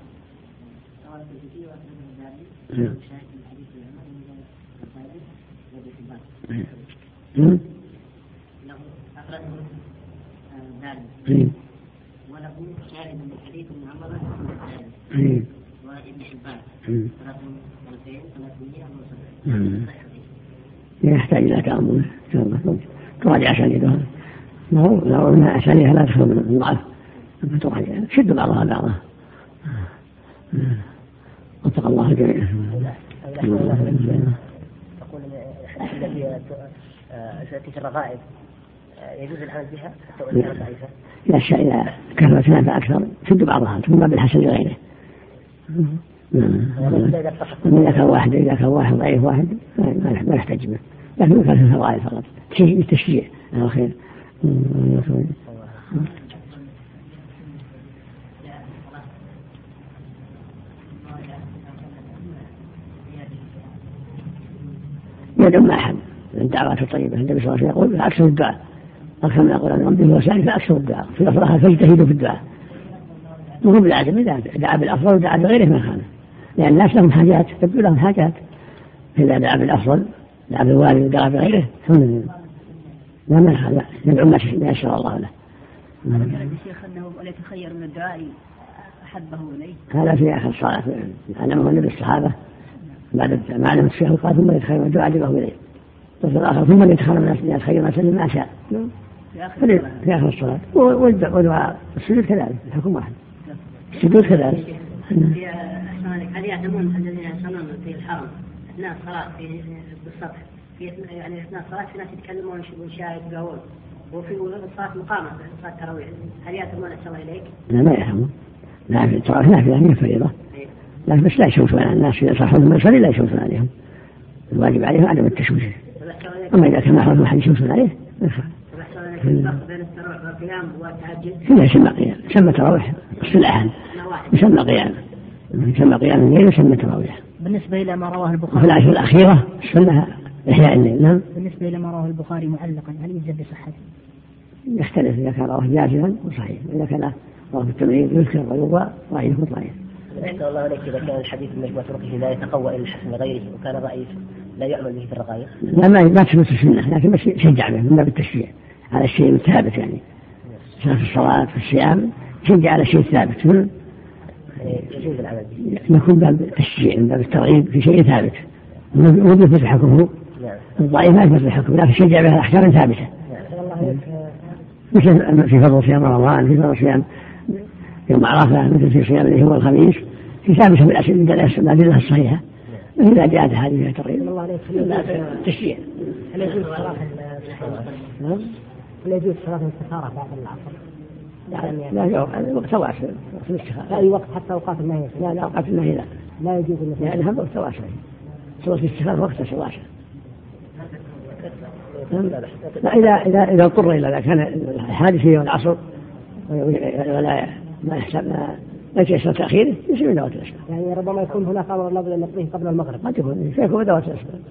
وله شاهد من حديث ابن عمر وابن حبان ثلاثمائة ثلاثمائة يحتاج إلى تأمل تراجع أسانيدها، لو أنها أسانيدها لا تخلو من الضعف فتراجع، شد بعضها بعضها. واتق الله الجميع. تقول التي في الرغائب يجوز العمل بها حتى وإن كانت ضعيفة؟ لا الشيء إذا كثرت فأكثر شد بعضها ثم بالحسن لغيره. إذا كان واحد إذا كان واحد ضعيف واحد ما يحتاج به، لكن كان في الفضائل فقط شيء للتشجيع على خير. يدعو مع أحد من الدعوات الطيبة. النبي صلى الله عليه وسلم يقول أكثر الدعاء أكثر من يقول أن ربي وسائل فأكثر الدعاء في الأفراح فاجتهدوا في الدعاء. وهو بالعدم إذا دعا بالأفضل ودعا بغيره ما خانه، لأن الناس لهم حاجات تبدو لهم حاجات. إذا دعا بالأفضل دعا بالوالد ودعا بغيره ثم لا منع، لا ندعو ما يشاء الله له. الشيخ أنه ولا يتخير من الدعاء أحبه إليه، هذا في آخر الصلاة علمه النبي الصحابة بعد ما علم الشيخ قال ثم يتخير من الدعاء عجبه إليه، وفي الآخر ثم يتخير من يتخير ما سلم ما شاء في آخر الصلاة. والدعاء السجود كذلك الحكم واحد، السجود كذلك. هل يعلمون الذين يصلون في الحرم أثناء الصلاة في بالسطح في يعني أثناء الصلاة في ناس يتكلمون ويشاهدون يقولون وفي الصلاة مقامة صلاة التراويح هل يأتمون أحسن الله إليك؟ لا ما يفهمون، لا في التراويح نافلة هي فريضة، لكن بس لا يشوفون الناس إذا صحوا ما يصلي لا يشوفون عليهم، الواجب عليهم عدم التشويش. أما إذا كان محرم أحد يشوفون عليه ما يفعل. بين التراويح والقيام والتهجد كلها يسمى قيام، يسمى تراويح اصطلاحا يسمى قيام، يسمى قيام الليل يسمى تراويح. بالنسبة إلى ما رواه البخاري في العشر الأخيرة سنها إحياء الليل. نعم. بالنسبة إلى ما رواه البخاري معلقا هل يجب بصحته؟ يختلف إذا كان رواه جازما وصحيح، إذا كان رواه التمريض يذكر ويروى ضعيف وضعيف. أحسن الله عليك إذا كان الحديث من مجموعة طرقه لا يتقوى إلى الحسن لغيره وكان الرأي لا يعمل به في الرقائق. لا ما ما تثبت السنة، لكن بس يشجع به من باب التشجيع على الشيء الثابت، يعني في الصلاة في الصيام يشجع على الشيء الثابت. يجوز العمل يكون باب التشجيع من باب الترغيب في شيء ثابت ويثبت حكمه. الضعيف ما يثبت حكمه لكن يشجع به أحكام ثابتة. مثل في فضل صيام رمضان، في فضل صيام يوم عرفة، مثل في صيام اللي هو الخميس، في ثابتة بالأدلة الصحيحة. إذا جاءت هذه الترغيب التشجيع. هل يجوز صلاة هل يجوز صلاة الاستخارة بعد العصر؟ لا لا وقت واسع في الاستخارة. أي وقت حتى أوقات النهي؟ لا لا أوقات النهي لا لا يجوز النهي لأنها وقت واسع. صلاة الاستخارة وقت واسع. لا إذا إذا إذا اضطر إلى إذا كان الحادث في العصر ولا ما يحسب ما يتيسر تأخيره يصير من ذوات الأسباب. يعني ربما يكون هناك أمر الله أن نقضيه قبل المغرب. قد يكون فيكون ذوات الأسباب.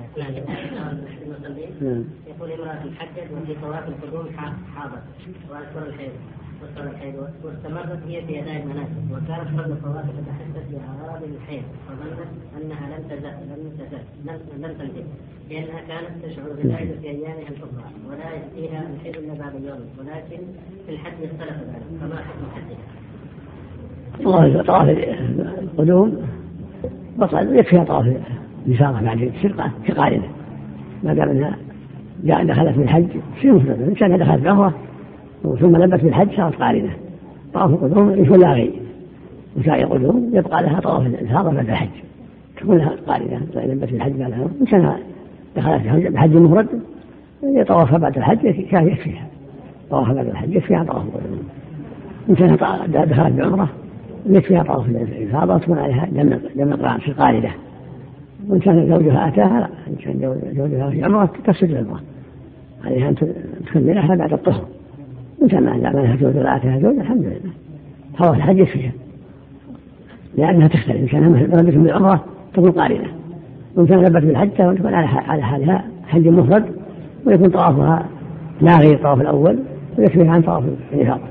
يقول امرأة الحجة وفي طواف القدوم حاضر وأكبر الحيض وأكبر الحيض واستمرت هي في أداء المناسك وكانت قبل الطواف تتحدث بأعراض الحيض فظنت أنها لم تزال لم تزال لم تنزل لأنها كانت تشعر بذلك في أيامها الأخرى ولا يأتيها الحيض إلا بعد يوم، ولكن في الحج اختلف ذلك فما حكم حجها؟ والله طواف القدوم بطل يكفيها طواف الإفاضة بعد السرقة كقارنة ما دام أنها دخلت بالحج في مفردة، إن كانت دخلت بعمرة ثم لبت بالحج صارت قارنة. طواف القدوم يكون لها غير، وسائر القدوم يبقى لها طواف الإفاضة بعد الحج تكون لها قارنة لبت بالحج بعد الحج. إن كانت دخلت بالحج المفرد يطوفها بعد الحج كان يكفيها طوافها بعد الحج يكفيها طواف القدوم. إن كانت دخلت بعمرة يكفيها طواف الإفاضة وتكون عليها دم القرآن في قارنة. وإن كان زوجها أتاها لا، إن كان زوجها في عمرة تفسد العمرة عليها أن تكملها بعد الطهر. وإن كان ما لها زوج ولا أتاها زوج الحمد لله طواف الحج فيها لأنها تختلف. إن كان لبت بالعمرة تكون قارنة، وإن كان لبت بالحج تكون على حالها حج مفرد ويكون طوافها لا غير الطواف الأول ويكفيها عن طواف الإفاضة.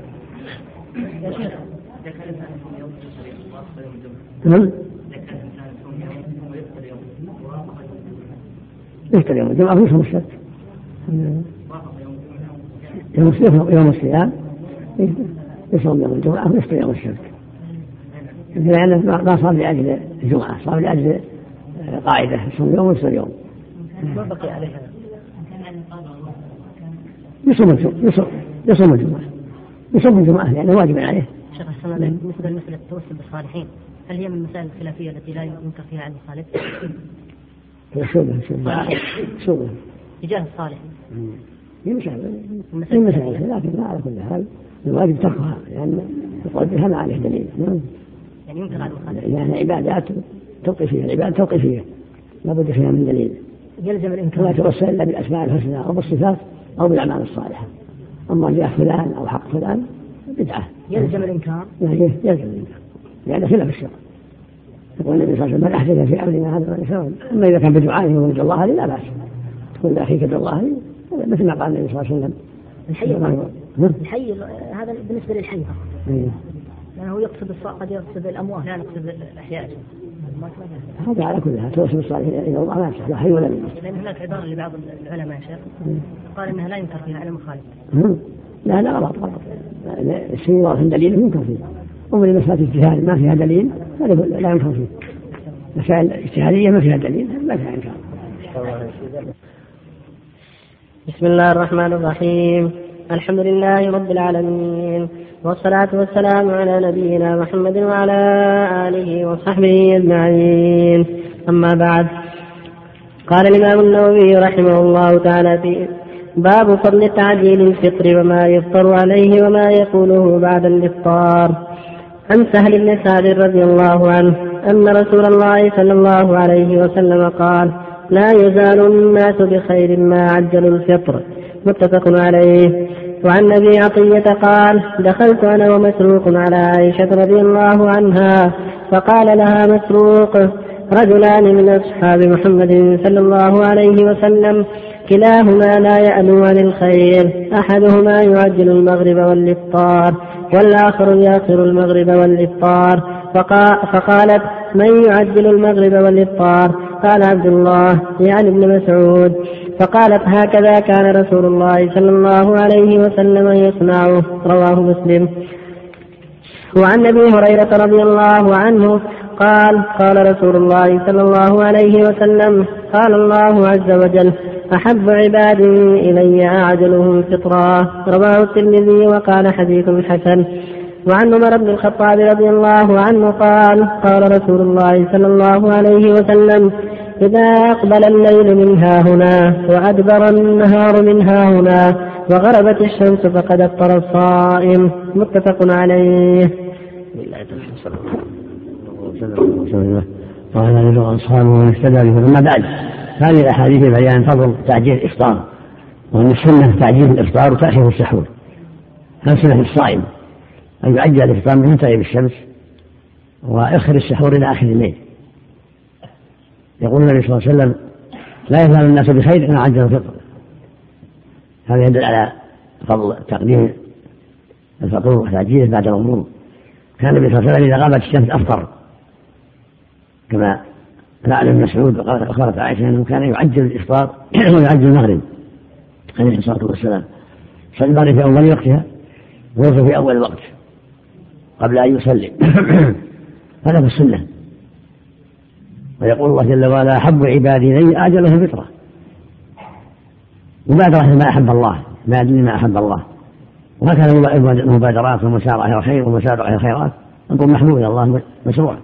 نعم يفطر يوم الجمعة ويصوم السبت. يوم الصيام يصوم يوم الجمعة ويفطر يوم السبت، لأنه ما صار لأجل الجمعة صار لأجل قاعدة يصوم يوم ويفطر يوم. ما بقي عليها يصوم الجمعة يصوم الجمعة يصوم الجمعة لأنه واجب عليه. شيخ السلام بالنسبة لمسألة التوسل بالصالحين هل هي من المسائل الخلافية التي لا ينكر فيها عن الخالف؟ شوبه شوبه تجاه الصالح هي مسألة هي مسألة لكن لا على كل حال الواجب تركها لأن يقول بها ما عليه دليل. يعني ينكر عن الخالف لأن عبادات توقيفية العبادة توقيفية لا بد فيها من دليل. يلزم الإنكار لا توسل إلا بالأسماء الحسنى أو بالصفات أو بالأعمال الصالحة. أما جاء فلان أو حق فلان بدعة يلزم الإنكار يلزم الإنكار لأن خلاف الشرع. يقول النبي صلى الله عليه وسلم: من أحدث في أمرنا هذا ما يسوي. أما إذا كان بدعائه ومن الله لا بأس، تقول لأخيك الله مثل ما قال النبي صلى الله عليه وسلم. الحي الحي هذا بالنسبة للحي لأنه يقصد الصالح، قد يقصد الأموات لا نقصد الأحياء. هذا على كل حال توصل الصالحين إلى الله لا يصح لا حي ولا ميت. لأن هناك عبارة لبعض العلماء شيخ قال إنها لا ينكر فيها على المخالف. لا لا غلط غلط، الشيء واضح دليل ينكر فيه. أما المسألة اجتهاد ما فيها دليل لا ينكر فيه. مسائل اجتهادية ما فيها دليل ما فيها إنكار. بسم الله الرحمن الرحيم. الحمد لله رب العالمين، والصلاة والسلام على نبينا محمد وعلى آله وصحبه أجمعين. أما بعد، قال الإمام النووي رحمه الله تعالى في باب فضل تعجيل الفطر وما يفطر عليه وما يقوله بعد الإفطار. عن سهل بن سعد رضي الله عنه أن رسول الله صلى الله عليه وسلم قال: لا يزال الناس بخير ما عجلوا الفطر. متفق عليه. وعن أبي عطية قال: دخلت أنا ومسروق على عائشة رضي الله عنها فقال لها مسروق: رجلان من أصحاب محمد صلى الله عليه وسلم كلاهما لا يألو عن الخير، أحدهما يعجل المغرب والإفطار والآخر يأخر المغرب والإفطار. فقالت: من يعجل المغرب والإفطار؟ قال عبد الله يعني ابن مسعود. فقالت: هكذا كان رسول الله صلى الله عليه وسلم يصنعه. رواه مسلم. وعن أبي هريرة رضي الله عنه قال: قال رسول الله صلى الله عليه وسلم: قال الله عز وجل: أحب عبادي إلي أعجلهم فطرا. رواه الترمذي وقال حديث حسن. وعن عمر بن الخطاب رضي الله عنه قال: قال رسول الله صلى الله عليه وسلم: إذا أقبل الليل من ها هنا وأدبر النهار من ها هنا وغربت الشمس فقد أفطر الصائم. متفق عليه. وعلى آله وأصحابه ومن اهتدى بهداه. أما بعد، هذه الأحاديث بيان فضل تعجيل الإفطار، وأن السنة تعجيل الإفطار وتأخير السحور. هذا سنة الصائم أن يعجل الإفطار من تغيب الشمس ويؤخر السحور إلى آخر الليل. يقول النبي صلى الله عليه وسلم: لا يزال الناس بخير إن عجلوا الفطر. هذا يدل على فضل تقديم الفطور وتعجيله بعد الغروب. كان النبي صلى الله عليه وسلم إذا غابت الشمس أفطر، كما فعل ابن مسعود وقالت عائشة أنه كان يعجل الإفطار ويعجل المغرب عليه الصلاة والسلام. صلى المغرب في أول وقتها ويوفى في أول الوقت قبل أن يصلي. هذا في السنة. ويقول الله جل وعلا: أحب عبادي إلي أعجلهم فطرة. مبادرة ما أحب الله، ما أدري ما أحب الله. وهكذا المبادرات والمسارعة إلى الخير والمسارعة إلى الخيرات أمر محمود إلى الله مشروع.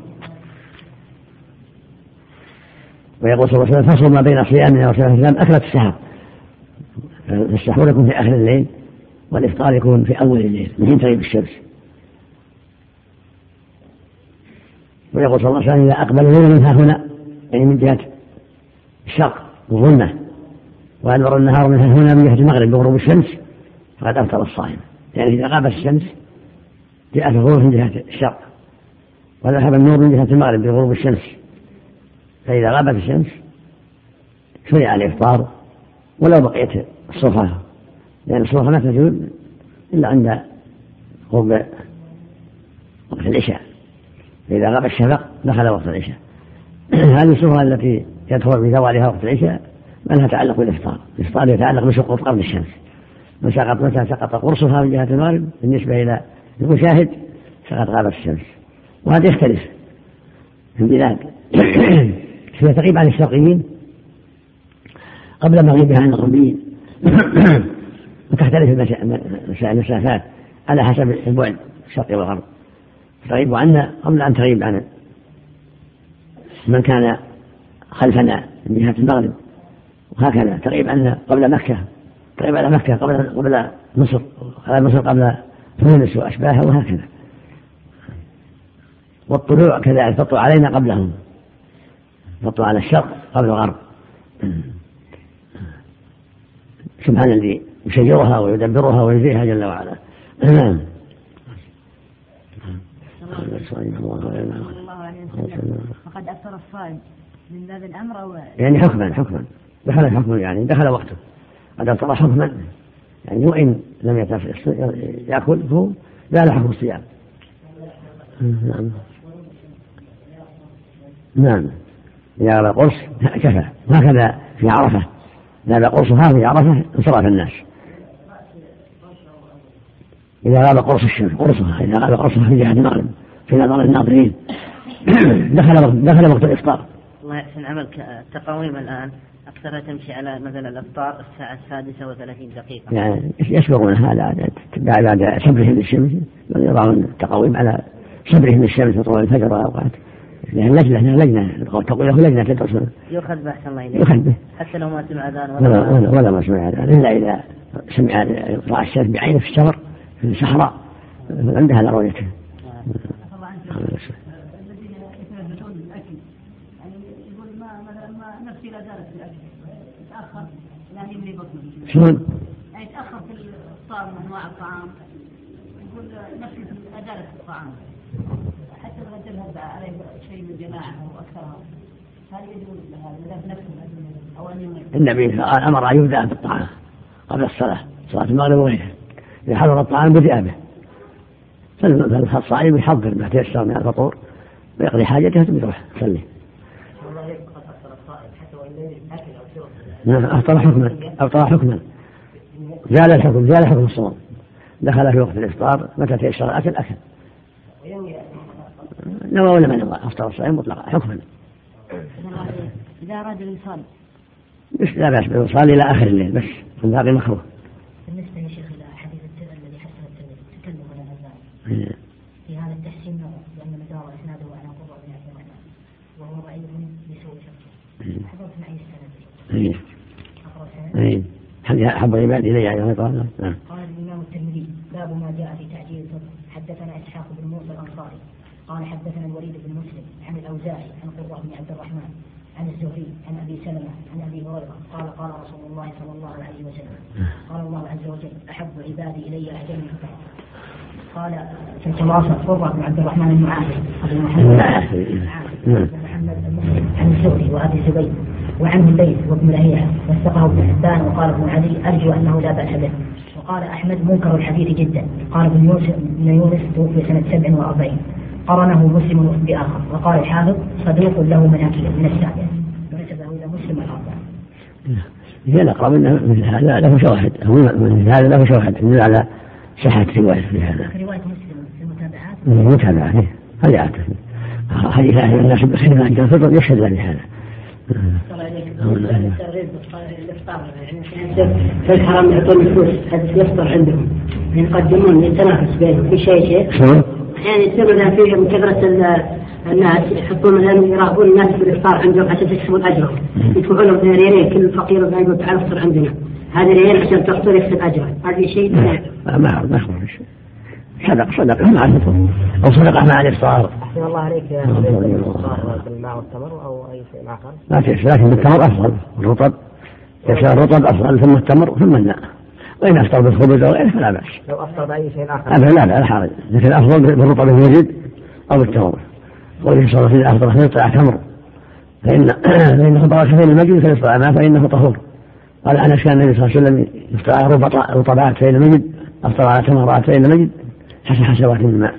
ويقول صلى الله عليه وسلم: فصل ما بين صيامنا وصيام الإسلام أكلة السحر. السحور يكون في آخر الليل والإفطار يكون في أول الليل من حين تغيب الشمس. ويقول صلى الله عليه وسلم: إذا أقبل الليل من ها هنا، يعني من جهة الشرق والظلمة، وأدبر النهار من ها هنا من جهة المغرب بغروب الشمس، فقد أفطر الصائم. يعني إذا غابت الشمس جاءت الغروب من جهة الشرق وذهب النور من جهة المغرب بغروب الشمس، فإذا غابت الشمس شرع الإفطار ولو بقيت الصفحة، لأن الصفحة ما تجوز إلا عند غروب وقت العشاء. فإذا غاب الشفق دخل وقت العشاء. هذه الصفحة التي يدخل بزوالها وقت العشاء ما لها تعلق بالإفطار. الإفطار يتعلق بسقوط قبل الشمس. مسقط متى سقط قرصها من جهة المغرب بالنسبة إلى المشاهد فقد غابت الشمس. وهذا يختلف في البلاد. فيها تغيب عن الشرقيين قبل مغيبها عن الغربيين. وتختلف المسافات على حسب البعد الشرقي والغرب. تغيب عنا قبل أن تغيب عن من كان خلفنا من جهة المغرب، وهكذا تغيب عنا قبل مكة، تغيب على مكة قبل قبل مصر، على مصر قبل تونس وأشباهها، وهكذا. والطلوع كذلك تطلع علينا قبلهم، تطلع على الشرق قبل الغرب. سبحان الذي يشجرها ويدبرها ويزيها جل وعلا. الصائم الله عليه وسلم فقد أفطر الصائم من باب الأمر أو يعني حكما حكما دخل الحكم يعني دخل وقته قد أفطر حكما يعني وإن لم يأكل فهو لا له حكم الصيام. نعم نعم إذا غاب قرص كفى وهكذا في عرفة إذا غاب قرصها في عرفة انصرف الناس. إذا غاب قرص الشمس قرصها إذا غاب قرصها في جهة المغرب في نظر الناظرين دخل دخل وقت الإفطار. الله يحسن عملك. التقاويم الآن أكثرها تمشي على مثلا الإفطار الساعة السادسة وثلاثين دقيقة يعني يسبقون هذا بعد شبرهم للشمس يضعون التقاويم على شبرهم للشمس وطول الفجر والأوقات لأن لجنة لجنة تقول له لجنة تدرس يؤخذ بحث الله إليه يؤخذ به حتى لو ما سمع أذان ولا ولا, ولا, ولا ما سمع أذان إلا إذا سمع رأى الشمس بعينه في الشمر في الصحراء عندها لرؤيته. الذين يتنبهون بالأكل يعني يقول ما مثلا ما نفسي لا زالت بالأكل يتأخر لا يملي بطنه شلون؟ يعني يتأخر في الإفطار من أنواع الطعام يقول نفسي لا زالت في الطعام حتى لو جلب عليه شيء من جماعة أو أكثرها هل يجوز لها نفسه أو أن يملي؟ النبي أمر أن يبدأ بالطعام قبل الصلاة صلاة المغرب وغيرها إذا حضر الطعام بدأ به فالصائم يحضر ما تيسر من الفطور ويقضي حاجته ثم يروح يصلي. أفطر حكما أفطر حكما زال الحكم زال حكم الصوم دخل في وقت الإفطار متى تيسر الأكل أكل نوى ولا ما نوى أفطر الصائم مطلقا حكما. إذا أراد الوصال مش لا بأس بالوصال إلى آخر الليل بس الباقي مكروه. بالنسبة يا شيخ إلى حديث الذي حسن التكلم على الأذان في هذا التحسين لأن مدار إسناده على قرة بن عبد الرحمن وهو ضعيف بسوء شرطه حضرت معي السند. إيه إيه حب العباد إلي يعني قال. قال الإمام الترمذي باب ما جاء في تعجيل الفطر. حدثنا إسحاق بن موسى الأنصاري قال حدثنا الوليد بن مسلم عن الأوزاعي عن قرة بن عبد الرحمن عن الزهري عن أبي سلمة عن أبي هريرة قال قال رسول الله صلى الله عليه وسلم قال الله عز وجل أحب عبادي إلي أعجل الفطر. قال في الخلاصة قرة بن عبد الرحمن المعافي أبو محمد محمد المسلم عن الزهري وأبي زبيد وعنه الليث وابن لهيعة وثقه ابن حبان وقال ابن علي أرجو أنه لا بأس به. وقال أحمد منكر الحديث جدا. قال ابن يونس بن يونس توفي سنة سبع وأربعين قرنه مسلم بآخر وقال الحافظ صدوق له مناكير من السابع ونسبه إلى مسلم الأربع. هي الأقرب من هذا له شواهد من هذا له شواهد يدل على صحة رواية في هذا. رواية مسلم في المتابعات. المتابعات هذه عادة حديث أهل الناس بخير ما أنت الفطر يشهد لهذا. في الحرم يعطون الفلوس هذا يفطر عندهم يقدمون يتنافس بينهم في شيء شيء يعني يصير فيه من كثرة الناس يحطون مثلا يراقبون الناس بالإفطار عندهم عشان يكسبون أجرهم يدفعون لهم ريالين كل فقير ويقول تعال افطر عندنا هذا ريال عشان تفطر يكسب أجره هذا شيء ما ما ما شيء صدق صدقة مع الفطر أو صدقة مع الإفطار. أحسن الله عليك يا الإفطار بالماء والتمر أو أي شيء آخر. ما تيسر لكن التمر أفضل الرطب يسار الرطب أفضل ثم التمر ثم الماء وإن أفطر بالخبز أو غيره فلا بأس. لو أفطر بأي شيء آخر. لا لا لا حرج لكن أفضل بالرطب الموجود أو بالتمر. وإن صار في أفضل خير طلع تمر فإن فإنه بركة في المجد فيطلع ما فإنه طهور. قال أنس كان النبي صلى الله عليه وسلم يفطر على رطبات فإن المجد أفطر على تمرات فإن المجد حسب حسوات الماء.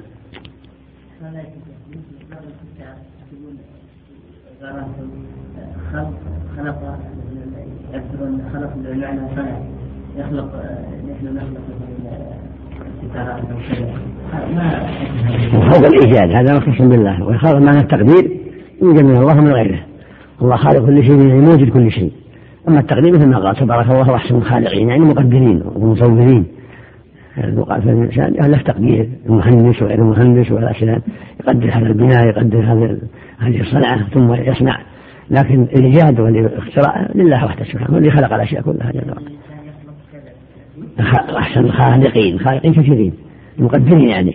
خلق يذكرون خلق بمعنى صنع يخلق نحن نخلق الستارات ما وهذا الإيجاد هذا مختص بالله ويخالف معنى التقدير يوجد من الله من غيره. الله خالق كل شيء موجد كل شيء. أما التقدير مثل ما قال تبارك الله أحسن الخالقين يعني مقدرين ومصورين. يقال في الإنسان له تقدير المهندس وغير المهندس والأشياء يقدر هذا البناء يقدر هذا هذه الصنعة ثم يصنع لكن الإيجاد والاختراع لله وحده سبحانه واللي خلق الأشياء كلها جل وعلا. أحسن الخالقين خالقين كثيرين مقدرين يعني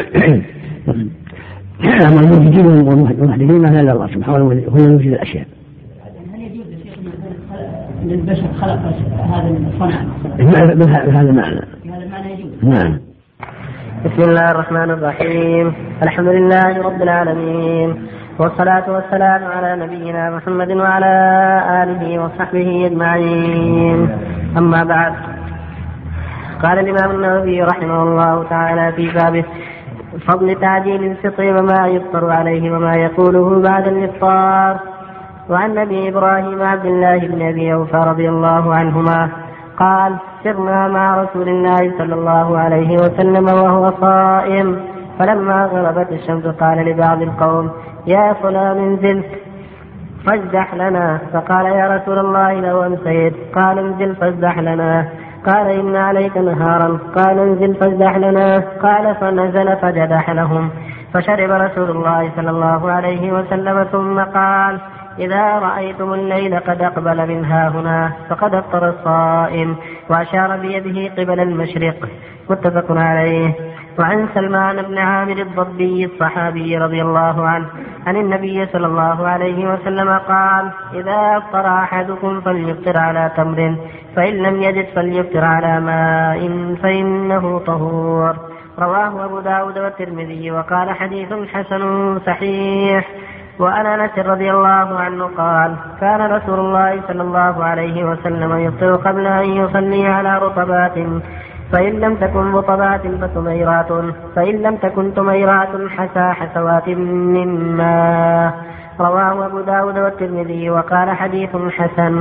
أما الموجودين والمحدثين ما إلا الله سبحانه هو يوجد الأشياء. هل يجوز للبشر خلق هذا الصنع بهذا المعنى؟ بهذا المعنى يجوز. نعم. بسم الله الرحمن الرحيم. الحمد لله رب العالمين، والصلاة والسلام على نبينا محمد وعلى آله وصحبه أجمعين. أما بعد، قال الإمام النووي رحمه الله تعالى في باب فضل تعجيل الفطر وما يفطر عليه وما يقوله بعد الإفطار. وعن أبي إبراهيم عبد الله بن أبي أوفى رضي الله عنهما قال: سرنا مع رسول الله صلى الله عليه وسلم وهو صائم، فلما غربت الشمس قال لبعض القوم: يا فلان انزل فازدح لنا. فقال: يا رسول الله لو أمسيت. قال: انزل فازدح لنا. قال: إن عليك نهارا. قال: انزل فازدح لنا. قال: فنزل فجدح لهم، فشرب رسول الله صلى الله عليه وسلم ثم قال: إذا رأيتم الليل قد أقبل من هاهنا فقد أفطر الصائم، وأشار بيده قبل المشرق. متفق عليه. وعن سلمان بن عامر الضبي الصحابي رضي الله عنه عن النبي صلى الله عليه وسلم قال: إذا أفطر أحدكم فليفطر على تمر، فإن لم يجد فليفطر على ماء فإنه طهور. رواه أبو داود والترمذي وقال: حديث حسن صحيح. وعن أنس رضي الله عنه قال: كان رسول الله صلى الله عليه وسلم يفطر قبل أن يصلي على رطبات، فإن لم تكن رطبات فتميرات، فإن لم تكن تميرات حسى حسوات من ماء. رواه أبو داود والترمذي وقال: حديث حسن.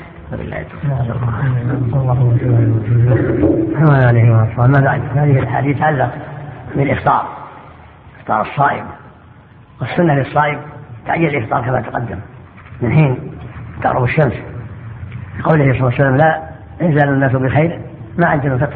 ما بعد هذه الحديث تعلق بالإفطار، إفطار الصائم. والسنة للصائم تعجيل الإفطار كما تقدم من حين تغرب الشمس، قوله صلى الله عليه وسلم: لا يزال الناس بخير ما عجلوا الفطر.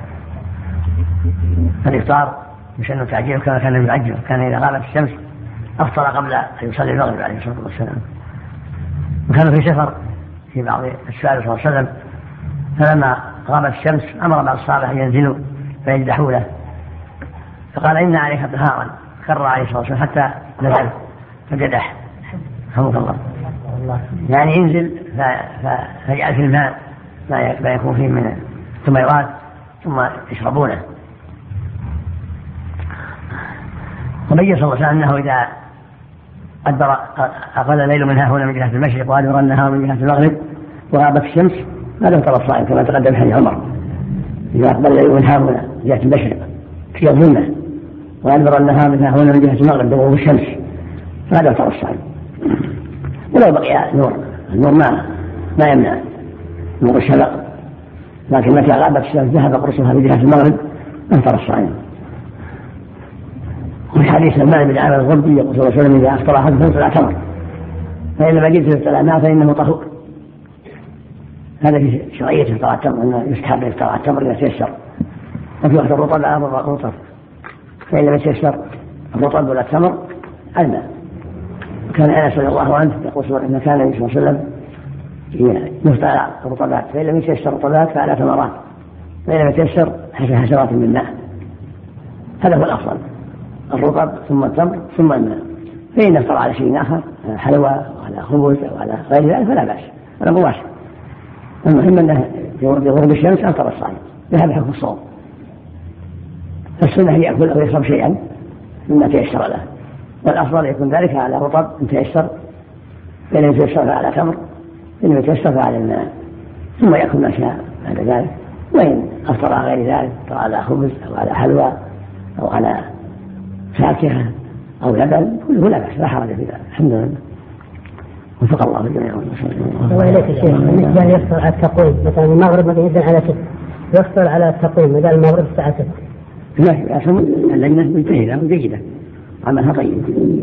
فالإفطار يسن تعجيله كما كان يعجل، كان إذا غابت الشمس أفطر قبل أن يصلي المغرب عليه الصلاة والسلام. وكان في سفر في بعض السؤال صلى الله عليه وسلم، فلما غابت الشمس أمر بعض الصحابة أن ينزلوا فيجدحوا له، فقال: إن عليك طهارا. كر عليه الصلاة والسلام حتى نزل فجدح، رحمك الله، يعني ينزل فيجعل في الماء ما يكون فيه من التميرات ثم يشربونه. وبين صلى الله عليه وسلم أنه إذا أدبر أقل الليل من هنا من جهة المشرق وأدبر النهار من جهة المغرب وغابت الشمس ما له طرف صائم، كما تقدم حديث عمر: إذا أقبل الليل من هنا من جهة المشرق في الظلمة وأدبر النهار من هنا من جهة المغرب بغروب الشمس فهذا طرف صائم. ولو بقي نور، النور ما ما يمنع نور الشفق، لكن متى غابت الشمس ذهب قرصها في جهة المغرب أفطر الصائم. وفي حديث سلمان بن عامر الضبي يقول صلى الله عليه وسلم: إذا أفطر أحدكم فليفطر على تمر، فإن لم يجد فليفطر على ماء فإنه طهور. هذا في شرعية إفطار التمر، أنه يستحب إفطار التمر إذا تيسر. وفي وقت الرطب على الرطب، فإن لم يتيسر الرطب ولا التمر الماء. كان أنس رضي الله عنه يقول إن كان النبي صلى الله عليه وسلم يفطر على الرطبات، فإن لم يتيسر الرطبات فعلى تمرات، فإن لم يتيسر حشرات من ماء. هذا هو الأفضل، الرطب ثم التمر ثم الماء. فإن افطر على شيء آخر، حلوى وعلى خبز وعلى غير ذلك فلا بأس، هذا مباشر. المهم أنه في غروب الشمس أفطر الصائم، ذهب حكم الصوم. فالسنة يأكل أو يشرب شيئا مما تيسر له، والأفضل يكون ذلك على رطب إن تيسر، فإن لم يتيسر فعلى تمر، إن لم يتيسر فعلى الماء، ثم يأكل ما شاء بعد ذلك. وإن أفطر على غير ذلك، أفطر على خبز أو على حلوى أو على فاكهة أو لبن كله لا بأس، لا حرج في ذلك. الحمد لله، وفق الله الجميع. وإليك الشيخ، بالنسبة أن يفطر على التقويم، مثلا المغرب مثلا ينزل على ست، يفطر على التقويم إذا المغرب الساعة ست. لا لا، اللجنة مجتهدة وجيدة، عملها طيب.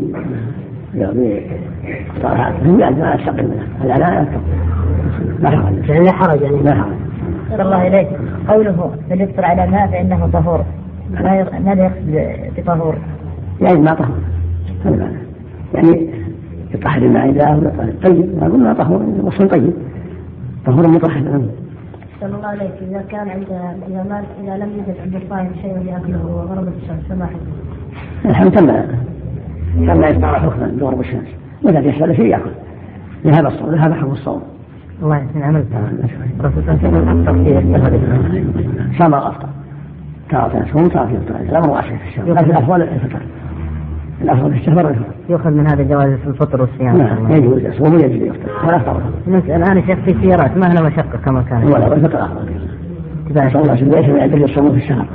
اختارها لا أستقل منها، لا لا أستقل، لا حرج، يعني لا حرج، يعني لا حرج. صلى الله إليك. قوله فليفطر على ماء فإنه طهور، ماذا يقصد بطهور؟ يعني ما طهور، يعني يطهر الماء إذا طيب، ما قلنا طهور وصل طيب، طهور مطهر. صلى الله عليك. إذا كان عند الإمام إذا لم يجد عند الصائم شيء يأكله وغربت الشمس فما حكمه؟ الحمد لله، كما يستطيع حكما بغروب الشمس، وإذا يحصل شيء يأكل، لهذا الصوم، لهذا حكم الصوم. الله يحسن عملك. صام أفطر. تارة يصوم تارة يفطر، الأمر واسع في الشهر، لكن الأفضل الفطر، الأفضل في الشهر الفطر. يؤخذ من هذا جواز الفطر والصيام. نعم يجوز يصوم ويجوز يفطر ولا أفطر. الآن شيخ في سيارات ما هنا مشقة كما كان. ولا الفطر أفضل. صلى الله عليه وسلم ليس من عدل الصوم في الشهر.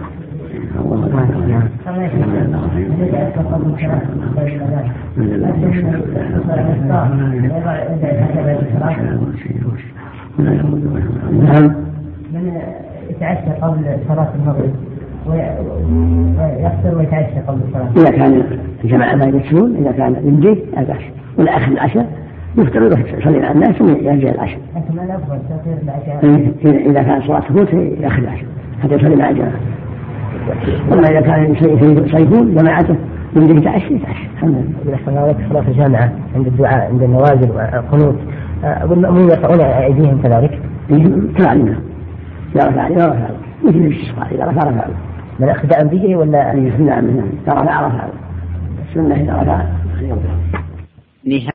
نعم. من يتعشى قبل صلاة المغرب ويفطر ويتعشى قبل الصلاة. إذا كان الجماعة لا يجلسون، إذا كان يمدي لا بأس، ولا آخر العشاء يفطر ويروح يصلي مع الناس ثم يرجع العشاء. لكن ما الأفضل تأخير العشاء؟ إذا كان صلاة تفوت يأخذ العشاء حتى يصلي مع الجماعة. وما إذا كان يصيفون جماعته يمدي يتعشى يتعشى. الحمد لله. إذا كان صلاة الجامعة عند الدعاء عند النوازل والقنوت والمأمون يرفعون أيديهم كذلك؟ كذلك. إذا رفع إذا رفع مثل الاستسقاء إذا رفع رفع من اقتداء به ولا؟ نعم نعم إذا رفع رفع السنة إذا رفع.